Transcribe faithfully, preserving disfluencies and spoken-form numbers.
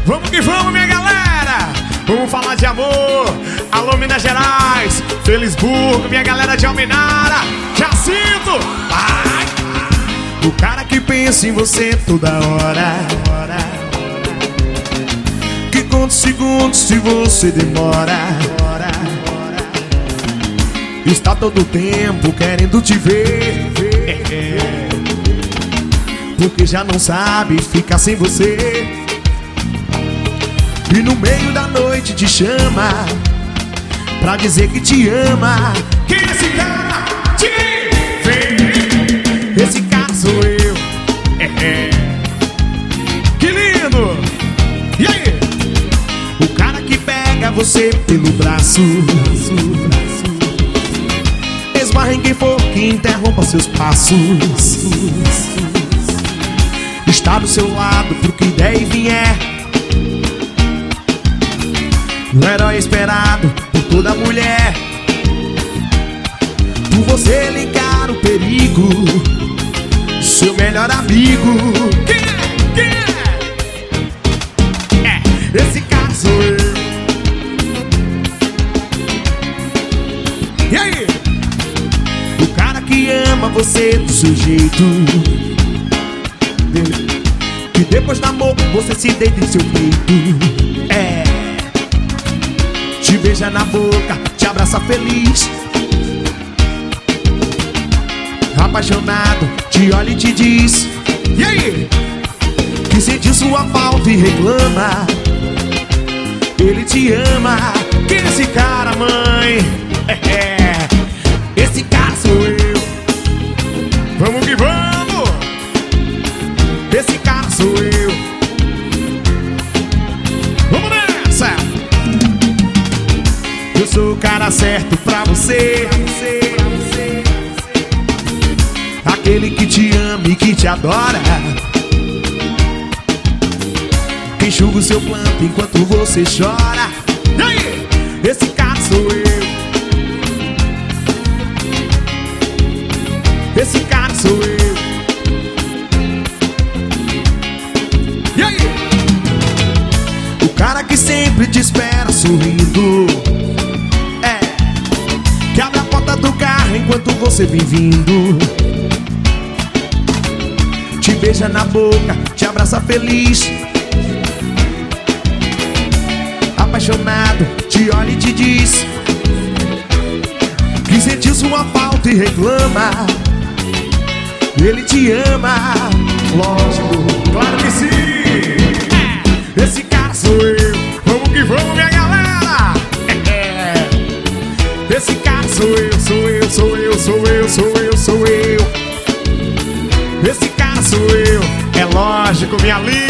Vamos que vamos, minha galera. Vamos falar de amor. Alô, Minas Gerais, Felisburgo, minha galera de Almenara, Jacinto. Vai. O cara que pensa em você toda hora, que conta segundos se você demora, está todo tempo querendo te ver, porque já não sabe ficar sem você. E no meio da noite te chama pra dizer que te ama. Quem é esse cara? Vem! Esse cara sou eu. É, é. Que lindo! E aí? O cara que pega você pelo braço, esbarra em quem for que interrompa seus passos, está do seu lado pro que der e vier. O herói esperado por toda mulher, por você ligar o perigo, seu melhor amigo. Quem é? Quem é? É, esse cara sou eu. E aí? O cara que ama você do seu jeito, que depois do amor você se deita em seu peito. É, te beija na boca, te abraça feliz, apaixonado, te olha e te diz. E aí? Que sentiu sua falta e reclama. Ele te ama. Quem é esse cara, mãe? É, é. Esse cara sou eu. Vamos que vamos. Esse cara sou eu. Vamos nessa. Eu sou o cara certo pra você, aquele que te ama e que te adora, que enxuga o seu planto enquanto você chora. E aí? Esse cara sou eu. Esse cara sou eu. E aí? O cara que sempre te espera sorrindo, que abre a porta do carro enquanto você vem vindo, te beija na boca, te abraça feliz, apaixonado, te olha e te diz que sentiu sua falta e reclama. Ele te ama. Lógico, claro que sim. É, esse cara sou eu. Vamos que vamos, minha galera. É, esse cara sou eu, sou eu, sou eu, sou eu, sou eu, sou eu. Esse cara sou eu, é lógico, minha linda.